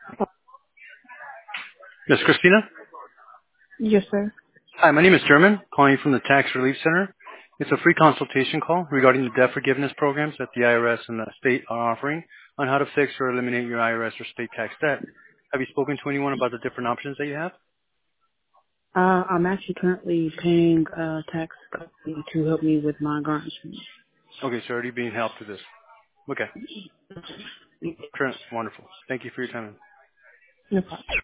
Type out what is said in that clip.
Miss Christina? Yes, sir. Hi, my name is German, calling you from the Tax Relief Center. It's a free consultation call regarding the debt forgiveness programs that the IRS and the state are offering on how to fix or eliminate your IRS or state tax debt. Have you spoken to anyone about the different options that you have? I'm actually currently paying a tax company to help me with my garnishment. Okay, so already being helped with this. Okay, current, wonderful. Thank you for your time. No problem.